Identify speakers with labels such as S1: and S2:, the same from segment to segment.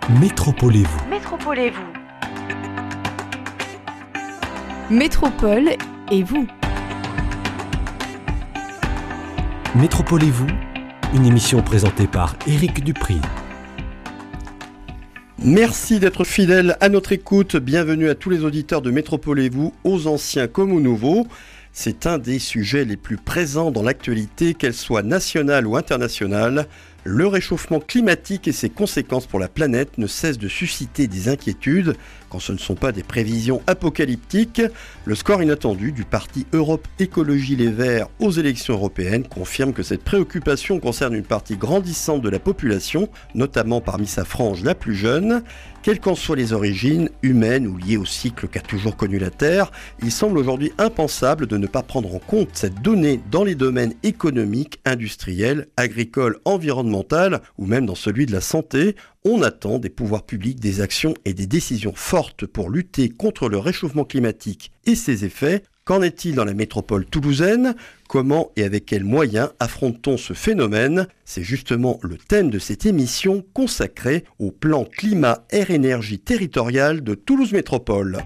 S1: Métropolez-vous.
S2: Métropolez-vous.
S3: Métropole et vous.
S1: Métropolez-vous, une émission présentée par Éric Dupri.
S4: Merci d'être fidèles à notre écoute. Bienvenue à tous les auditeurs de Métropolez-vous, aux anciens comme aux nouveaux. C'est un des sujets les plus présents dans l'actualité, qu'elle soit nationale ou internationale. Le réchauffement climatique et ses conséquences pour la planète ne cessent de susciter des inquiétudes, quand ce ne sont pas des prévisions apocalyptiques. Le score inattendu du parti Europe Écologie Les Verts aux élections européennes confirme que cette préoccupation concerne une partie grandissante de la population, notamment parmi sa frange la plus jeune. Quelles qu'en soient les origines, humaines ou liées au cycle qu'a toujours connu la Terre, il semble aujourd'hui impensable de ne pas prendre en compte cette donnée dans les domaines économiques, industriels, agricoles, environnementaux ou même dans celui de la santé. On attend des pouvoirs publics des actions et des décisions fortes pour lutter contre le réchauffement climatique et ses effets. Qu'en est-il dans la métropole toulousaine ? Comment et avec quels moyens affronte-t-on ce phénomène ? C'est justement le thème de cette émission consacrée au plan climat-air-énergie territorial de Toulouse Métropole.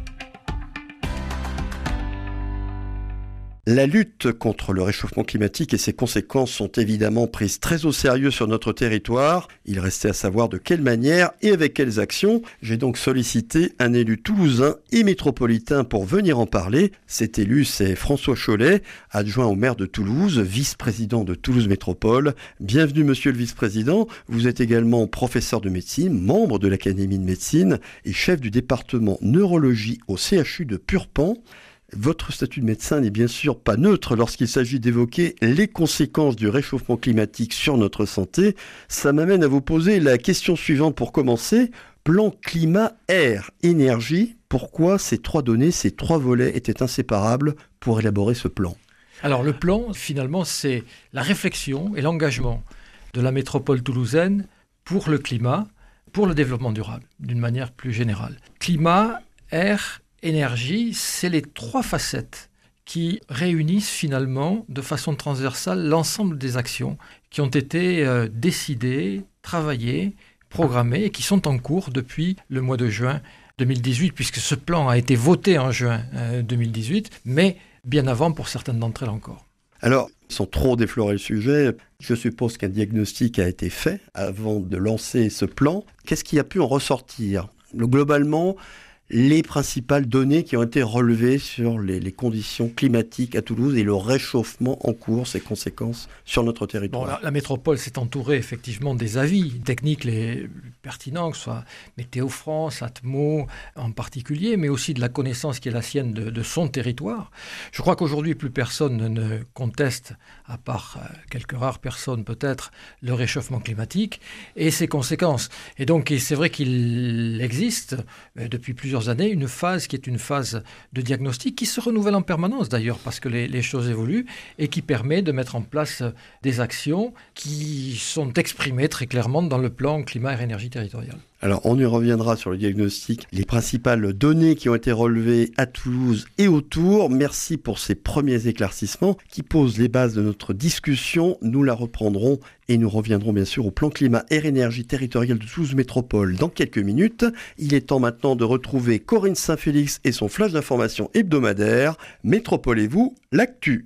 S4: La lutte contre le réchauffement climatique et ses conséquences sont évidemment prises très au sérieux sur notre territoire. Il restait à savoir de quelle manière et avec quelles actions. J'ai donc sollicité un élu toulousain et métropolitain pour venir en parler. Cet élu, c'est François Chollet, adjoint au maire de Toulouse, vice-président de Toulouse Métropole. Bienvenue monsieur le vice-président. Vous êtes également professeur de médecine, membre de l'Académie de médecine et chef du département neurologie au CHU de Purpan. Votre statut de médecin n'est bien sûr pas neutre lorsqu'il s'agit d'évoquer les conséquences du réchauffement climatique sur notre santé. Ça m'amène à vous poser la question suivante pour commencer. Plan climat, air, énergie, pourquoi ces trois données, ces trois volets étaient inséparables pour élaborer ce plan ?
S5: Alors le plan, finalement, c'est la réflexion et l'engagement de la métropole toulousaine pour le climat, pour le développement durable, d'une manière plus générale. Climat, air, énergie, c'est les trois facettes qui réunissent finalement de façon transversale l'ensemble des actions qui ont été décidées, travaillées, programmées et qui sont en cours depuis le mois de juin 2018, puisque ce plan a été voté en juin 2018, mais bien avant pour certaines d'entre elles encore.
S4: Alors, sans trop déflorer le sujet, je suppose qu'un diagnostic a été fait avant de lancer ce plan. Qu'est-ce qui a pu en ressortir ? Globalement, les principales données qui ont été relevées sur les conditions climatiques à Toulouse et le réchauffement en cours, ses conséquences sur notre territoire.
S5: Bon, la métropole s'est entourée effectivement des avis techniques les plus pertinents, que ce soit Météo France, Atmo en particulier, mais aussi de la connaissance qui est la sienne de son territoire. Je crois qu'aujourd'hui, plus personne ne conteste, à part quelques rares personnes peut-être, le réchauffement climatique et ses conséquences. Et donc, c'est vrai qu'il existe depuis plusieurs années, une phase qui est une phase de diagnostic qui se renouvelle en permanence d'ailleurs parce que les choses évoluent et qui permet de mettre en place des actions qui sont exprimées très clairement dans le plan climat et énergie territoriale.
S4: Alors, on y reviendra sur le diagnostic, les principales données qui ont été relevées à Toulouse et autour. Merci pour ces premiers éclaircissements qui posent les bases de notre discussion. Nous la reprendrons et nous reviendrons bien sûr au plan climat et énergie territoriale de Toulouse Métropole dans quelques minutes. Il est temps maintenant de retrouver Corinne Saint-Félix et son flash d'information hebdomadaire. Métropolez-vous, l'actu.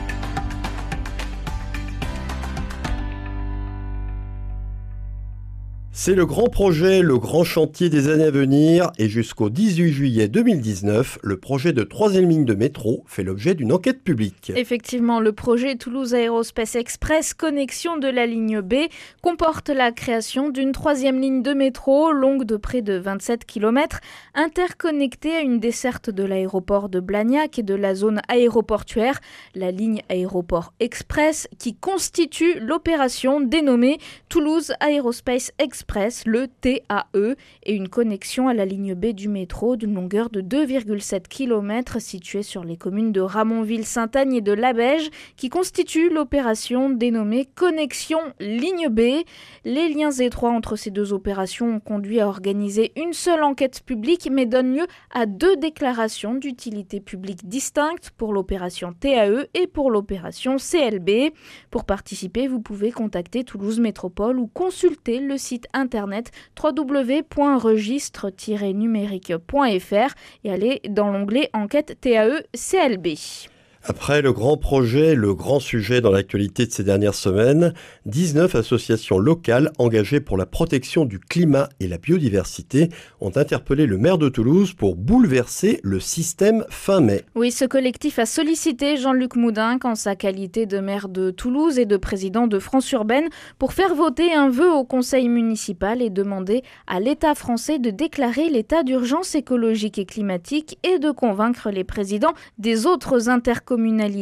S4: C'est le grand projet, le grand chantier des années à venir et jusqu'au 18 juillet 2019, le projet de 3e ligne de métro fait l'objet d'une enquête publique.
S6: Effectivement, le projet Toulouse Aérospace Express Connexion de la ligne B comporte la création d'une 3e ligne de métro longue de près de 27 km, interconnectée à une desserte de l'aéroport de Blagnac et de la zone aéroportuaire, la ligne Aéroport Express, qui constitue l'opération dénommée Toulouse Aérospace Express, le TAE, et une connexion à la ligne B du métro d'une longueur de 2,7 km située sur les communes de Ramonville-Saint-Agne et de Labège, qui constitue l'opération dénommée Connexion Ligne B. Les liens étroits entre ces deux opérations ont conduit à organiser une seule enquête publique, mais donnent lieu à deux déclarations d'utilité publique distinctes pour l'opération TAE et pour l'opération CLB. Pour participer, vous pouvez contacter Toulouse Métropole ou consulter le site site internet www.registre-numérique.fr et aller dans l'onglet Enquête TAE-CLB.
S4: Après le grand projet, le grand sujet dans l'actualité de ces dernières semaines, 19 associations locales engagées pour la protection du climat et la biodiversité ont interpellé le maire de Toulouse pour bouleverser le système fin mai.
S6: Oui, ce collectif a sollicité Jean-Luc Moudenc en sa qualité de maire de Toulouse et de président de France Urbaine pour faire voter un vœu au conseil municipal et demander à l'État français de déclarer l'état d'urgence écologique et climatique et de convaincre les présidents des autres intercommunalités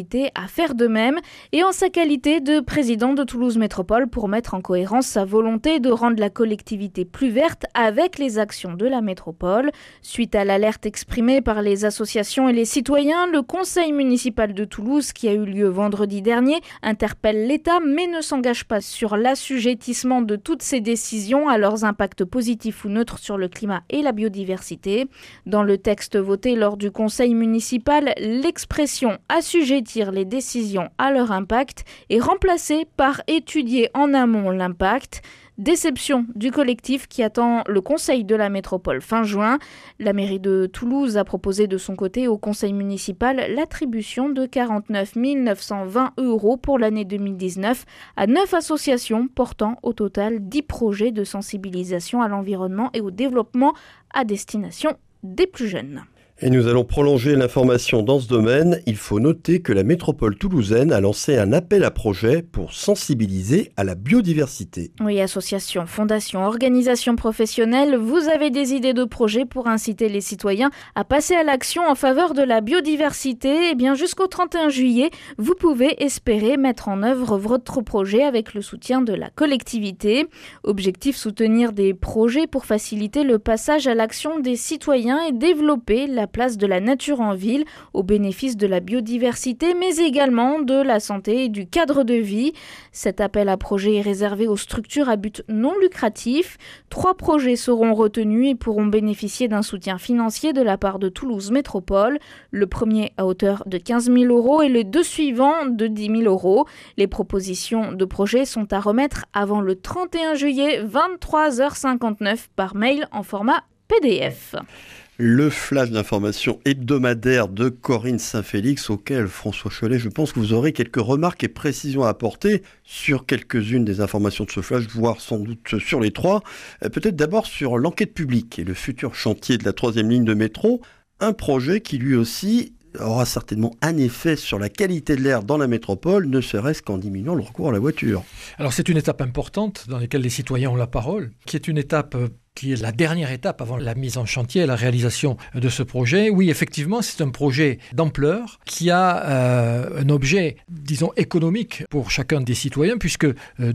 S6: à faire de même, et en sa qualité de président de Toulouse Métropole pour mettre en cohérence sa volonté de rendre la collectivité plus verte avec les actions de la métropole. Suite à l'alerte exprimée par les associations et les citoyens, le conseil municipal de Toulouse, qui a eu lieu vendredi dernier, interpelle l'État mais ne s'engage pas sur l'assujettissement de toutes ces décisions à leurs impacts positifs ou neutres sur le climat et la biodiversité. Dans le texte voté lors du conseil municipal, l'expression assujettir les décisions à leur impact est remplacée par étudier en amont l'impact. Déception du collectif qui attend le conseil de la métropole fin juin. La mairie de Toulouse a proposé de son côté au conseil municipal l'attribution de 49 920 € pour l'année 2019 à 9 associations portant au total 10 projets de sensibilisation à l'environnement et au développement à destination des plus jeunes.
S4: Et nous allons prolonger l'information dans ce domaine. Il faut noter que la métropole toulousaine a lancé un appel à projet pour sensibiliser à la biodiversité.
S6: Oui, associations, fondations, organisations professionnelles, vous avez des idées de projets pour inciter les citoyens à passer à l'action en faveur de la biodiversité. Eh bien, jusqu'au 31 juillet, vous pouvez espérer mettre en œuvre votre projet avec le soutien de la collectivité. Objectif, soutenir des projets pour faciliter le passage à l'action des citoyens et développer la place de la nature en ville au bénéfice de la biodiversité, mais également de la santé et du cadre de vie. Cet appel à projet est réservé aux structures à but non lucratif. 3 projets seront retenus et pourront bénéficier d'un soutien financier de la part de Toulouse Métropole. Le premier à hauteur de 15 000 € et les 2 suivants de 10 000 €. Les propositions de projets sont à remettre avant le 31 juillet, 23h59 par mail en format PDF.
S4: Le flash d'information hebdomadaire de Corinne Saint-Félix, auquel François Chollet, je pense que vous aurez quelques remarques et précisions à apporter sur quelques-unes des informations de ce flash, voire sans doute sur les 3. Peut-être d'abord sur l'enquête publique et le futur chantier de la 3e ligne de métro, un projet qui lui aussi aura certainement un effet sur la qualité de l'air dans la métropole, ne serait-ce qu'en diminuant le recours à la voiture.
S5: Alors c'est une étape importante dans laquelle les citoyens ont la parole, qui est une étape qui est la dernière étape avant la mise en chantier et la réalisation de ce projet. Oui, effectivement, c'est un projet d'ampleur qui a un objet, disons, économique pour chacun des citoyens, puisque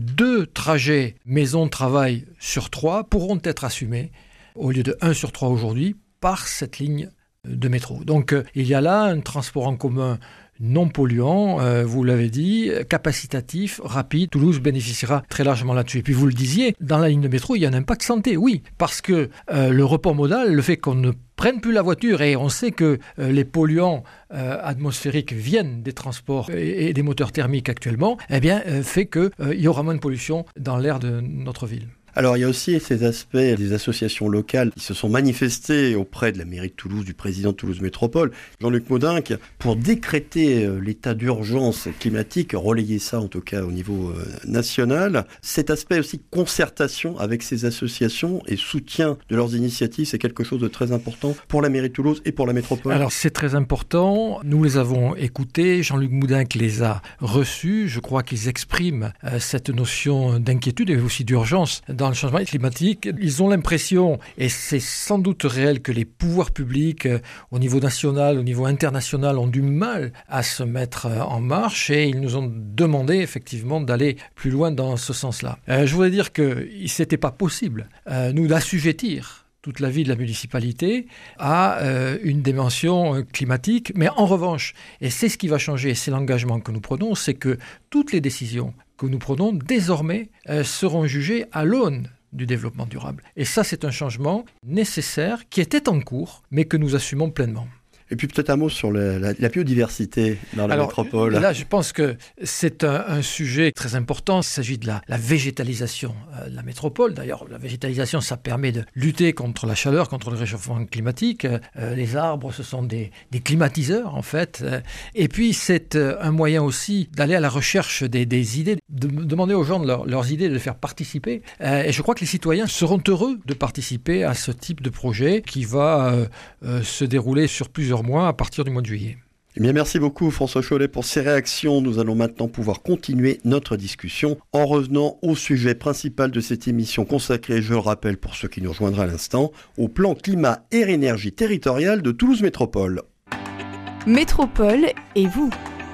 S5: 2 trajets maison-travail sur 3 pourront être assumés, au lieu de 1 sur 3 aujourd'hui, par cette ligne de métro. Donc, il y a là un transport en commun non polluant, vous l'avez dit, capacitatif, rapide. Toulouse bénéficiera très largement là-dessus. Et puis vous le disiez, dans la ligne de métro, il y a un impact santé, oui, parce que le report modal, le fait qu'on ne prenne plus la voiture, et on sait que les polluants atmosphériques viennent des transports et des moteurs thermiques actuellement, eh bien, fait qu'il y aura moins de pollution dans l'air de notre ville.
S4: Alors il y a aussi ces aspects des associations locales qui se sont manifestées auprès de la mairie de Toulouse, du président de Toulouse Métropole, Jean-Luc Moudenc, pour décréter l'état d'urgence climatique, relayer ça en tout cas au niveau national. Cet aspect aussi concertation avec ces associations et soutien de leurs initiatives, c'est quelque chose de très important pour la mairie de Toulouse et pour la métropole.
S5: Alors c'est très important, nous les avons écoutés, Jean-Luc Moudenc les a reçus, je crois qu'ils expriment cette notion d'inquiétude et aussi d'urgence dans le changement climatique. Ils ont l'impression, et c'est sans doute réel, que les pouvoirs publics au niveau national, au niveau international ont du mal à se mettre en marche, et ils nous ont demandé effectivement d'aller plus loin dans ce sens-là. Je voudrais dire qu'il n'était pas possible nous d'assujettir toute la vie de la municipalité à une dimension climatique, mais en revanche, et c'est ce qui va changer, c'est l'engagement que nous prenons, c'est que toutes les décisions que nous prenons désormais seront jugées à l'aune du développement durable. Et ça, c'est un changement nécessaire qui était en cours, mais que nous assumons pleinement.
S4: Et puis peut-être un mot sur la biodiversité dans la métropole.
S5: Là, je pense que c'est un sujet très important. Il s'agit de la végétalisation de la métropole. D'ailleurs, la végétalisation, ça permet de lutter contre la chaleur, contre le réchauffement climatique. Les arbres, ce sont des climatiseurs, en fait. Et puis, c'est un moyen aussi d'aller à la recherche des idées, de demander aux gens de leurs idées, de les faire participer. Et je crois que les citoyens seront heureux de participer à ce type de projet qui va se dérouler sur plusieurs mois à partir du mois de juillet.
S4: Eh bien, merci beaucoup François Chollet pour ces réactions. Nous allons maintenant pouvoir continuer notre discussion en revenant au sujet principal de cette émission consacrée, je le rappelle pour ceux qui nous rejoindraient à l'instant, au plan climat et énergie territorial de Toulouse Métropole.
S3: Métropole et vous.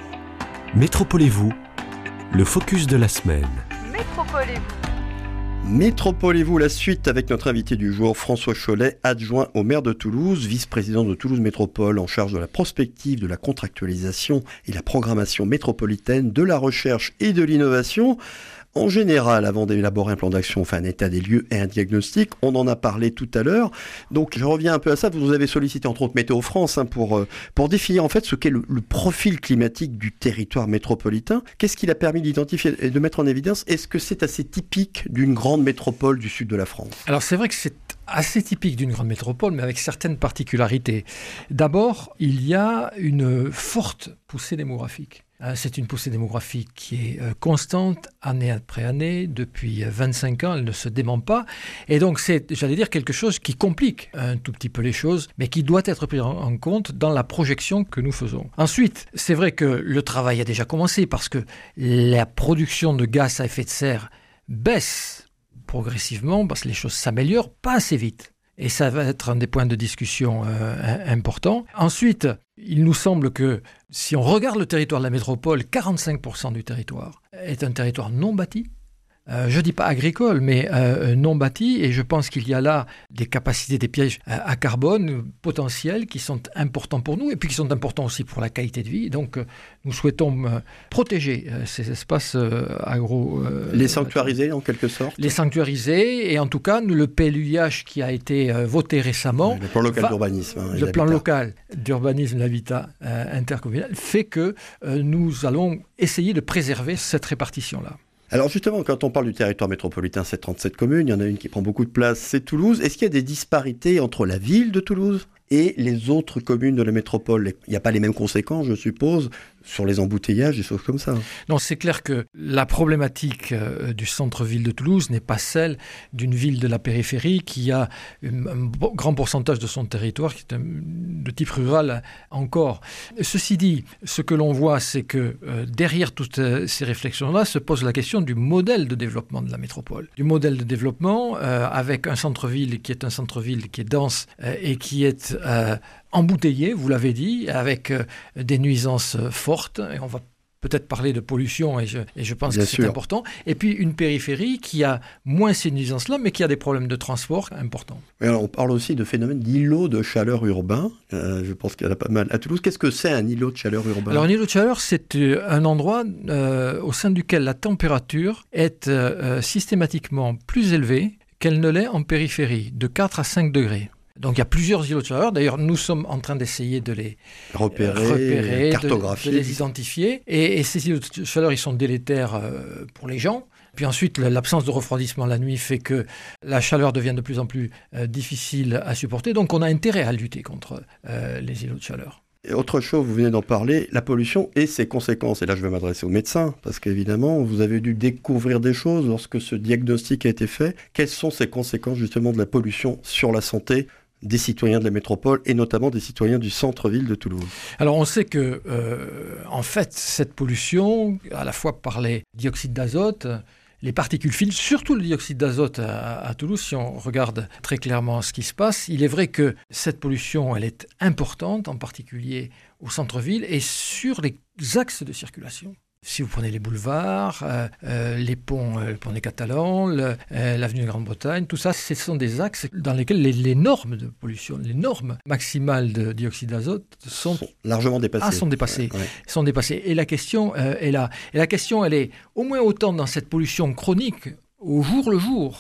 S1: Métropole et vous, le focus de la semaine.
S3: Métropole et vous.
S4: Métropole et vous, la suite avec notre invité du jour, François Chollet, adjoint au maire de Toulouse, vice-président de Toulouse Métropole, en charge de la prospective, de la contractualisation et la programmation métropolitaine, de la recherche et de l'innovation. En général, avant d'élaborer un plan d'action, on fait un état des lieux et un diagnostic. On en a parlé tout à l'heure. Donc, je reviens un peu à ça. Vous nous avez sollicité, entre autres, Météo France pour définir en fait ce qu'est le profil climatique du territoire métropolitain. Qu'est-ce qu'il a permis d'identifier et de mettre en évidence? Est-ce que c'est assez typique d'une grande métropole du sud de la France?
S5: Alors, c'est vrai que c'est assez typique d'une grande métropole, mais avec certaines particularités. D'abord, il y a une forte poussée démographique. C'est une poussée démographique qui est constante, année après année, depuis 25 ans, elle ne se dément pas. Et donc c'est, j'allais dire, quelque chose qui complique un tout petit peu les choses, mais qui doit être pris en compte dans la projection que nous faisons. Ensuite, c'est vrai que le travail a déjà commencé parce que la production de gaz à effet de serre baisse progressivement, parce que les choses s'améliorent pas assez vite. Et ça va être un des points de discussion importants. Ensuite, il nous semble que si on regarde le territoire de la métropole, 45% du territoire est un territoire non bâti. Je ne dis pas agricole, mais non bâti. Et je pense qu'il y a là des capacités, des pièges à carbone potentiels qui sont importants pour nous et puis qui sont importants aussi pour la qualité de vie. Donc, nous souhaitons protéger ces espaces agro...
S4: les sanctuariser en quelque sorte.
S5: Les sanctuariser. Et en tout cas, le PLUIH qui a été voté récemment...
S4: Le plan local d'urbanisme.
S5: Le plan local d'urbanisme, l'habitat intercommunal, fait que nous allons essayer de préserver cette répartition-là.
S4: Alors justement, quand on parle du territoire métropolitain, c'est 37 communes, il y en a une qui prend beaucoup de place, c'est Toulouse. Est-ce qu'il y a des disparités entre la ville de Toulouse et les autres communes de la métropole? Il n'y a pas les mêmes conséquences, je suppose, sur les embouteillages, des choses comme ça.
S5: Non, c'est clair que la problématique du centre-ville de Toulouse n'est pas celle d'une ville de la périphérie qui a un grand pourcentage de son territoire qui est de type rural encore. Ceci dit, ce que l'on voit, c'est que derrière toutes ces réflexions-là se pose la question du modèle de développement de la métropole. Du modèle de développement avec un centre-ville qui est dense et qui est embouteillé, vous l'avez dit, avec des nuisances fortes. Et on va peut-être parler de pollution, et je pense
S4: Bien
S5: que c'est
S4: sûr.
S5: important. Et puis une périphérie qui a moins ces nuisances-là, mais qui a des problèmes de transport importants.
S4: Mais alors, on parle aussi de phénomène d'îlot de chaleur urbain. Je pense qu'il y en a pas mal à Toulouse. Qu'est-ce que c'est un îlot de chaleur urbain?
S5: Alors un îlot de chaleur, c'est un endroit au sein duquel la température est systématiquement plus élevée qu'elle ne l'est en périphérie, de 4 à 5 degrés. Donc il y a plusieurs îlots de chaleur. D'ailleurs, nous sommes en train d'essayer de les repérer,
S4: cartographier,
S5: de les identifier. Et ces îlots de chaleur, ils sont délétères pour les gens. Puis ensuite, l'absence de refroidissement la nuit fait que la chaleur devient de plus en plus difficile à supporter. Donc on a intérêt à lutter contre les îlots de chaleur.
S4: Et autre chose, vous venez d'en parler, la pollution et ses conséquences. Et là, je vais m'adresser aux médecins, parce qu'évidemment, vous avez dû découvrir des choses lorsque ce diagnostic a été fait. Quelles sont ces conséquences justement de la pollution sur la santé des citoyens de la métropole et notamment des citoyens du centre-ville de Toulouse?
S5: Alors on sait que, en fait, cette pollution, à la fois par les dioxydes d'azote, les particules fines, surtout le dioxyde d'azote à Toulouse, si on regarde très clairement ce qui se passe, il est vrai que cette pollution, elle est importante, en particulier au centre-ville et sur les axes de circulation. Si vous prenez les boulevards, les ponts, le pont des Catalans, l'avenue de Grande-Bretagne, tout ça, ce sont des axes dans lesquels les normes de pollution, les normes maximales de dioxyde d'azote sont
S4: largement dépassées.
S5: Sont dépassées.
S4: Ouais.
S5: Sont dépassées. Et la question est là. Et la question, elle est au moins autant dans cette pollution chronique, au jour le jour.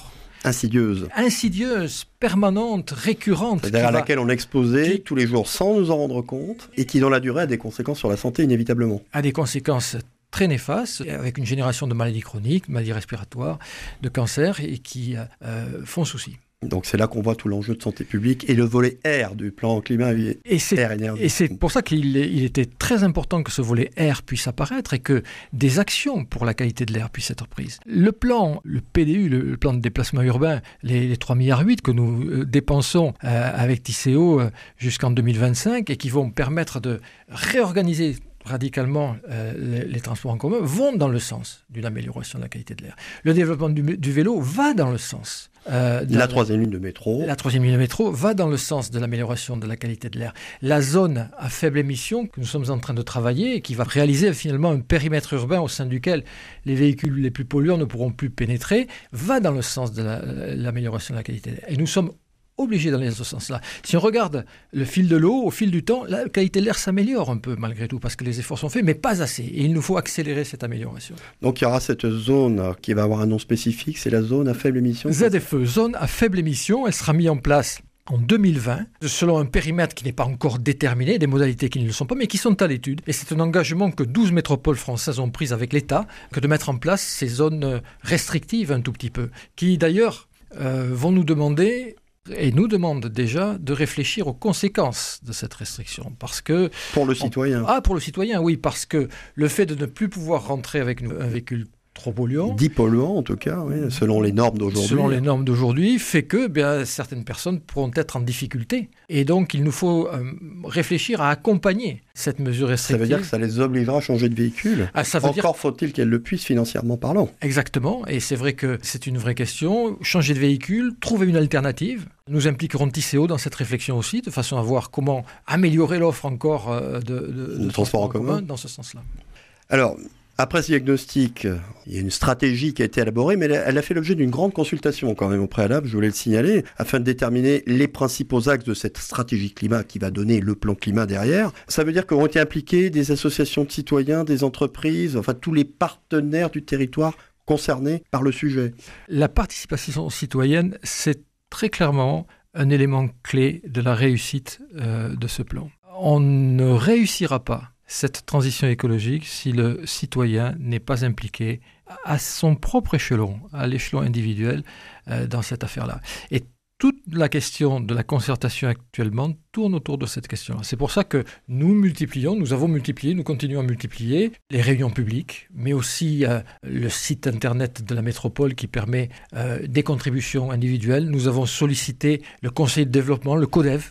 S5: insidieuse, permanente, récurrente.
S4: C'est-à-dire à laquelle on est exposé tous les jours sans nous en rendre compte et qui, dans la durée, a des conséquences sur la santé inévitablement.
S5: A des conséquences très néfastes, avec une génération de maladies chroniques, maladies respiratoires, de cancers, et qui font souci.
S4: Donc c'est là qu'on voit tout l'enjeu de santé publique et le volet R du plan climat et air énergie.
S5: Et c'est pour ça qu'il était très important que ce volet R puisse apparaître et que des actions pour la qualité de l'air puissent être prises. Le plan, le PDU, le plan de déplacement urbain, les 3,8 milliards que nous dépensons avec Tisséo jusqu'en 2025 et qui vont permettre de réorganiser radicalement les transports en commun, vont dans le sens d'une amélioration de la qualité de l'air. Le développement du vélo va dans le sens.
S4: La troisième ligne de métro.
S5: La troisième ligne de métro va dans le sens de l'amélioration de la qualité de l'air. La zone à faible émission que nous sommes en train de travailler et qui va réaliser finalement un périmètre urbain au sein duquel les véhicules les plus polluants ne pourront plus pénétrer, va dans le sens de l'amélioration de la qualité de l'air. Et nous sommes obligés d'aller dans ce sens-là. Si on regarde le fil de l'eau, au fil du temps, la qualité de l'air s'améliore un peu malgré tout, parce que les efforts sont faits, mais pas assez. Et il nous faut accélérer cette amélioration.
S4: Donc il y aura cette zone qui va avoir un nom spécifique, c'est la zone à faible émission
S5: ZFE, zone à faible émission, elle sera mise en place en 2020, selon un périmètre qui n'est pas encore déterminé, des modalités qui ne le sont pas, mais qui sont à l'étude. Et c'est un engagement que 12 métropoles françaises ont pris avec l'État, que de mettre en place ces zones restrictives un tout petit peu, qui d'ailleurs vont nous demander et nous demande déjà de réfléchir aux conséquences de cette restriction. Parce que,
S4: pour le citoyen.
S5: Pour le citoyen, oui, parce que le fait de ne plus pouvoir rentrer avec un véhicule trop polluant.
S4: Dit polluant, en tout cas, oui, selon les normes d'aujourd'hui.
S5: Selon les normes d'aujourd'hui, fait que certaines personnes pourront être en difficulté. Et donc, il nous faut réfléchir à accompagner cette mesure restrictive.
S4: Ça veut dire que ça les obligera à changer de véhicule. Faut-il qu'elles le puissent financièrement parlant.
S5: Exactement. Et c'est vrai que c'est une vraie question. Changer de véhicule, trouver une alternative. Nous impliquerons Tisséo dans cette réflexion aussi, de façon à voir comment améliorer l'offre encore de transport en commun dans ce sens-là.
S4: Alors, après ce diagnostic, il y a une stratégie qui a été élaborée, mais elle a fait l'objet d'une grande consultation quand même au préalable, je voulais le signaler, afin de déterminer les principaux axes de cette stratégie climat qui va donner le plan climat derrière. Ça veut dire qu'ont été impliqués des associations de citoyens, des entreprises, enfin tous les partenaires du territoire concernés par le sujet.
S5: La participation citoyenne, c'est très clairement un élément clé de la réussite de ce plan. On ne réussira pas cette transition écologique si le citoyen n'est pas impliqué à son propre échelon, à l'échelon individuel dans cette affaire-là. Et toute la question de la concertation actuellement tourne autour de cette question-là. C'est pour ça que nous avons multiplié, nous continuons à multiplier les réunions publiques, mais aussi le site internet de la métropole qui permet des contributions individuelles. Nous avons sollicité le conseil de développement, le CODEV,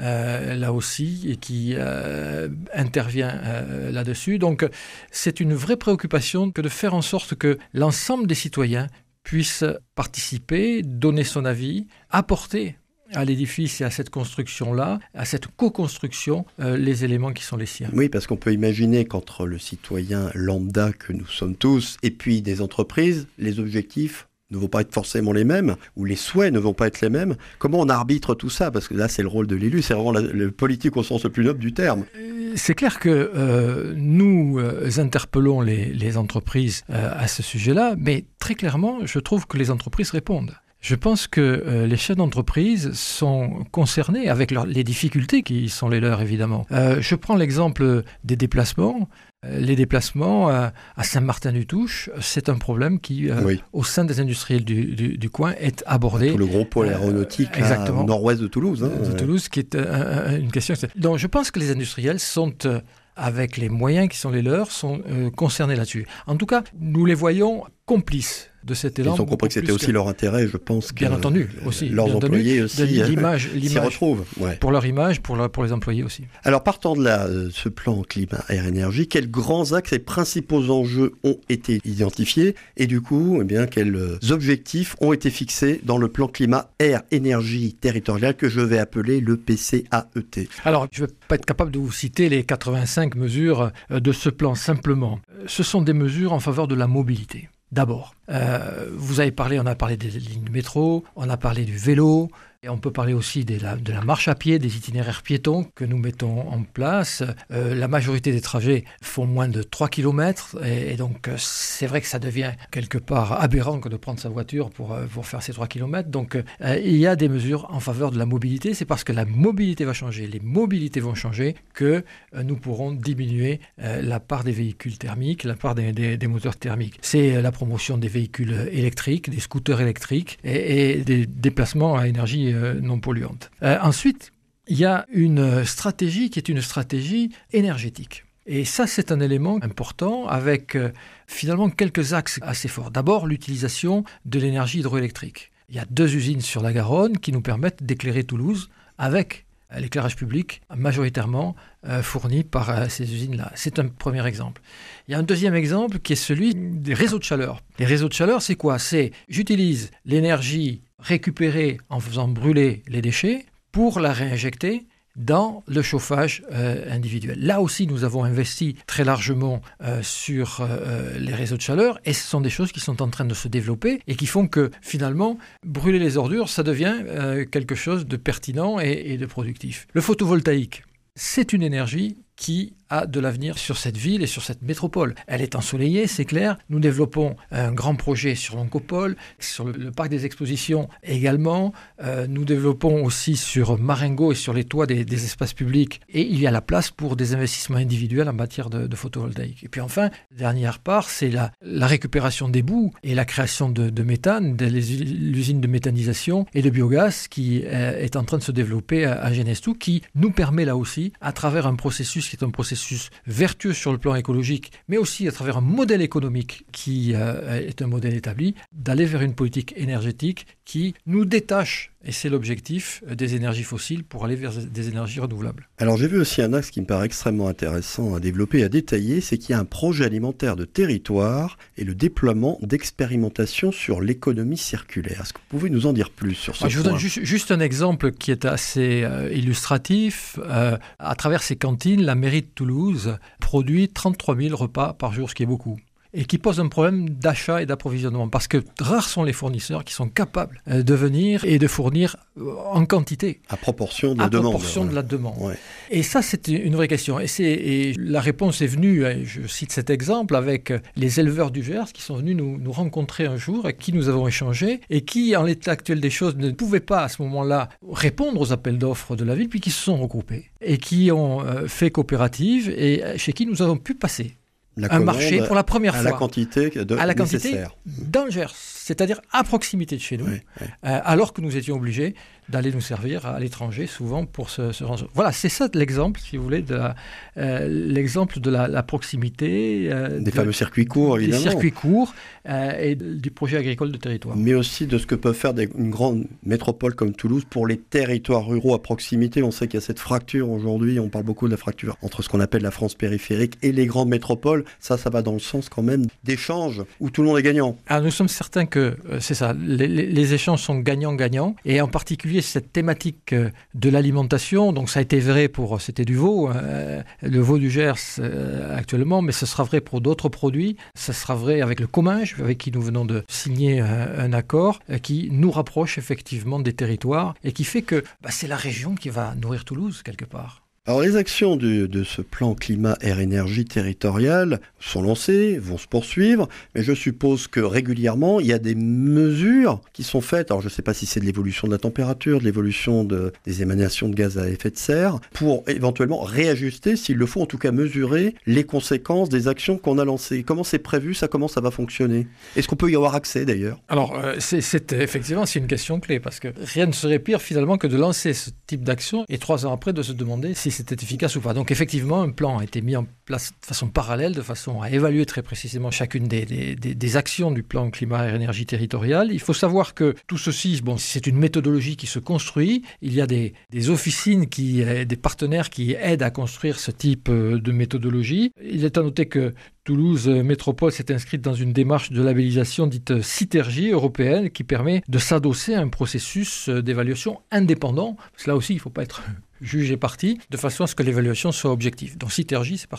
S5: là aussi, et qui intervient là-dessus. Donc, c'est une vraie préoccupation que de faire en sorte que l'ensemble des citoyens puissent participer, donner son avis, apporter à l'édifice et à cette construction-là, à cette co-construction, les éléments qui sont les siens.
S4: Oui, parce qu'on peut imaginer qu'entre le citoyen lambda que nous sommes tous et puis des entreprises, les objectifs ne vont pas être forcément les mêmes, ou les souhaits ne vont pas être les mêmes. Comment on arbitre tout ça ? Parce que là, c'est le rôle de l'élu, c'est vraiment le politique au sens le plus noble du terme.
S5: C'est clair que nous interpellons les entreprises à ce sujet-là, mais très clairement, je trouve que les entreprises répondent. Je pense que les chefs d'entreprise sont concernés avec les difficultés qui sont les leurs, évidemment. Je prends l'exemple des déplacements. Les déplacements à Saint-Martin-du-Touche, c'est un problème qui, au sein des industriels du coin, est abordé.
S4: Tout le gros pôle aéronautique au nord-ouest de Toulouse.
S5: De Toulouse, qui est une question. Donc je pense que les industriels sont, avec les moyens qui sont les leurs, sont concernés là-dessus. En tout cas, nous les voyons complices de cet élan.
S4: Ils ont compris que c'était aussi leur intérêt, je pense.
S5: Bien entendu, aussi.
S4: Leurs employés aussi s'y retrouvent.
S5: Ouais. Pour leur image, pour les employés aussi.
S4: Alors, partant de là, ce plan climat, air, énergie, quels grands axes et principaux enjeux ont été identifiés et du coup, quels objectifs ont été fixés dans le plan climat, air, énergie territorial que je vais appeler le PCAET?
S5: Alors, je ne vais pas être capable de vous citer les 85 mesures de ce plan simplement. Ce sont des mesures en faveur de la mobilité. D'abord, On a parlé des lignes de métro, on a parlé du vélo, et on peut parler aussi de la marche à pied, des itinéraires piétons que nous mettons en place. La majorité des trajets font moins de 3 km et donc c'est vrai que ça devient quelque part aberrant que de prendre sa voiture pour faire ces 3 km. Donc il y a des mesures en faveur de la mobilité. C'est parce que la mobilité va changer, les mobilités vont changer que nous pourrons diminuer la part des véhicules thermiques, la part des moteurs thermiques. C'est la promotion des véhicules électriques, des scooters électriques et des déplacements à énergie non polluante. Ensuite, il y a une stratégie qui est une stratégie énergétique. Et ça, c'est un élément important avec finalement quelques axes assez forts. D'abord, l'utilisation de l'énergie hydroélectrique. Il y a 2 usines sur la Garonne qui nous permettent d'éclairer Toulouse avec l'éclairage public majoritairement fourni par ces usines-là. C'est un premier exemple. Il y a un deuxième exemple qui est celui des réseaux de chaleur. Les réseaux de chaleur, c'est quoi ? C'est j'utilise l'énergie récupérée en faisant brûler les déchets pour la réinjecter dans le chauffage individuel. Là aussi, nous avons investi très largement sur les réseaux de chaleur et ce sont des choses qui sont en train de se développer et qui font que finalement, brûler les ordures, ça devient quelque chose de pertinent et de productif. Le photovoltaïque, c'est une énergie qui a de l'avenir sur cette ville et sur cette métropole. Elle est ensoleillée, c'est clair. Nous développons un grand projet sur l'Oncopole, sur le parc des expositions également. Nous développons aussi sur Marengo et sur les toits des espaces publics. Et il y a la place pour des investissements individuels en matière de photovoltaïque. Et puis enfin, dernière part, c'est la récupération des boues et la création de méthane, l'usine de méthanisation et de biogaz qui est en train de se développer à Genestou, qui nous permet là aussi, à travers un processus qui est un processus vertueux sur le plan écologique, mais aussi à travers un modèle économique qui est un modèle établi, d'aller vers une politique énergétique qui nous détache, et c'est l'objectif, des énergies fossiles pour aller vers des énergies renouvelables.
S4: Alors j'ai vu aussi un axe qui me paraît extrêmement intéressant à développer, à détailler, c'est qu'il y a un projet alimentaire de territoire et le déploiement d'expérimentations sur l'économie circulaire. Est-ce que vous pouvez nous en dire plus sur ce point ?
S5: Je vous donne juste un exemple qui est assez illustratif. À travers ses cantines, la mairie de Toulouse produit 33 000 repas par jour, ce qui est beaucoup, et qui pose un problème d'achat et d'approvisionnement, parce que rares sont les fournisseurs qui sont capables de venir et de fournir en quantité.
S4: À proportion de la demande.
S5: À proportion de la demande.
S4: Ouais.
S5: Et ça, c'est une vraie question. Et la réponse est venue, je cite cet exemple, avec les éleveurs du Gers qui sont venus nous rencontrer un jour, avec qui nous avons échangé, et qui, en l'état actuel des choses, ne pouvaient pas à ce moment-là répondre aux appels d'offres de la ville, puis qui se sont regroupés, et qui ont fait coopérative, et chez qui nous avons pu passer un marché pour la première fois.
S4: À la quantité nécessaire.
S5: Dans le Gers, c'est-à-dire à proximité de chez nous, alors que nous étions obligés d'aller nous servir à l'étranger, souvent pour se rendre. Voilà, c'est ça l'exemple, si vous voulez, l'exemple de la proximité.
S4: Des fameux circuits courts, évidemment.
S5: Des circuits courts et du projet agricole de territoire.
S4: Mais aussi de ce que peut faire une grande métropole comme Toulouse pour les territoires ruraux à proximité. On sait qu'il y a cette fracture aujourd'hui, on parle beaucoup de la fracture entre ce qu'on appelle la France périphérique et les grandes métropoles. Ça va dans le sens quand même d'échanges où tout le monde est gagnant.
S5: Alors nous sommes certains que c'est ça, les échanges sont gagnants-gagnants, et en particulier cette thématique de l'alimentation. Donc ça a été vrai c'était du veau, le veau du Gers actuellement, mais ce sera vrai pour d'autres produits. Ça sera vrai avec le Comminges, avec qui nous venons de signer un accord qui nous rapproche effectivement des territoires et qui fait que c'est la région qui va nourrir Toulouse quelque part.
S4: Alors les actions de ce plan climat air énergie territorial sont lancées, vont se poursuivre, mais je suppose que régulièrement il y a des mesures qui sont faites. Alors je ne sais pas si c'est de l'évolution de la température, de l'évolution des émanations de gaz à effet de serre, pour éventuellement réajuster, s'il le faut, en tout cas mesurer les conséquences des actions qu'on a lancées. Comment c'est prévu, comment ça va fonctionner ? Est-ce qu'on peut y avoir accès d'ailleurs ?
S5: Alors effectivement c'est une question clé, parce que rien ne serait pire finalement que de lancer ce type d'action et 3 ans après de se demander si c'était efficace ou pas. Donc effectivement, un plan a été mis en place de façon parallèle, de façon à évaluer très précisément chacune des actions du plan climat et énergie territorial. Il faut savoir que tout ceci, c'est une méthodologie qui se construit. Il y a des officines, des partenaires qui aident à construire ce type de méthodologie. Il est à noter que Toulouse Métropole s'est inscrite dans une démarche de labellisation dite Citergie européenne qui permet de s'adosser à un processus d'évaluation indépendant. Parce que là aussi, il ne faut pas être juge et partie, de façon à ce que l'évaluation soit objective. Donc Citergie, c'est parti.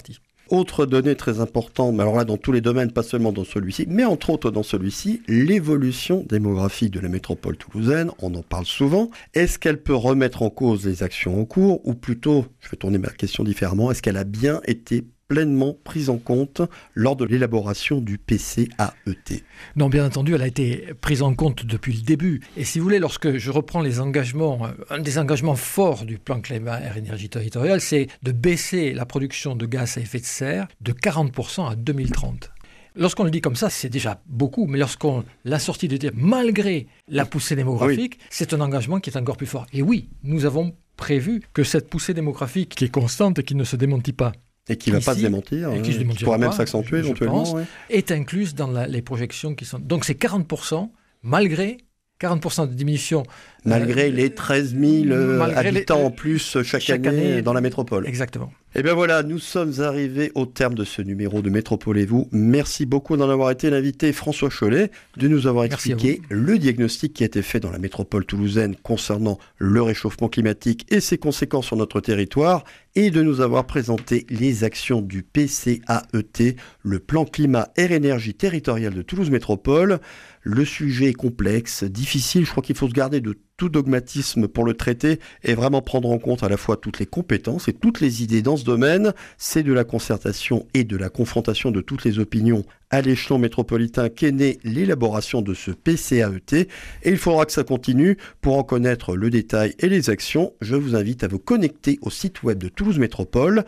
S4: Autre donnée très importante, mais alors là dans tous les domaines, pas seulement dans celui-ci, mais entre autres dans celui-ci, l'évolution démographique de la métropole toulousaine, on en parle souvent. Est-ce qu'elle peut remettre en cause les actions en cours, ou plutôt, je vais tourner ma question différemment, est-ce qu'elle a bien été pleinement prise en compte lors de l'élaboration du PCAET?
S5: Non, bien entendu, elle a été prise en compte depuis le début. Et si vous voulez, lorsque je reprends les engagements, un des engagements forts du plan climat air énergie territorial, c'est de baisser la production de gaz à effet de serre de 40% à 2030. Lorsqu'on le dit comme ça, c'est déjà beaucoup, mais lorsqu'on l'a sorti de dire malgré la poussée démographique, c'est un engagement qui est encore plus fort. Et oui, nous avons prévu que cette poussée démographique qui est constante et qui ne se démentit pas,
S4: et qui ne va pas se démentir,
S5: et qui
S4: pourra même s'accentuer éventuellement,
S5: est incluse dans les projections qui sont... Donc c'est 40%, malgré 40% de diminution.
S4: Malgré les 13 000 habitants en plus chaque année dans la métropole.
S5: Exactement.
S4: Et bien voilà, nous sommes arrivés au terme de ce numéro de Métropole et vous. Merci beaucoup d'en avoir été l'invité François Chollet, de nous avoir expliqué le diagnostic qui a été fait dans la métropole toulousaine concernant le réchauffement climatique et ses conséquences sur notre territoire, et de nous avoir présenté les actions du PCAET, le plan climat air énergie territorial de Toulouse Métropole. Le sujet est complexe, difficile, je crois qu'il faut se garder de tout dogmatisme pour le traiter et vraiment prendre en compte à la fois toutes les compétences et toutes les idées dans ce domaine. C'est de la concertation et de la confrontation de toutes les opinions à l'échelon métropolitain qu'est née l'élaboration de ce PCAET, et il faudra que ça continue. Pour en connaître le détail et les actions, je vous invite à vous connecter au site web de Toulouse Métropole,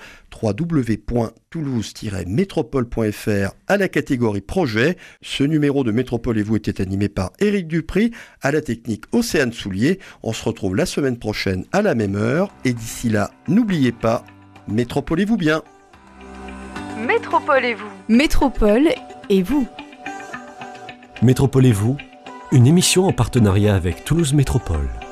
S4: www.toulouse-métropole.fr, à la catégorie projet. Ce numéro de Métropole et vous était animé par Éric Dupry, à la technique Océane Soulier. On se retrouve la semaine prochaine à la même heure, et d'ici là, n'oubliez pas, métropolez-vous bien.
S3: Métropolez-vous.
S6: Métropole et vous.
S1: Métropole et vous, une émission en partenariat avec Toulouse Métropole.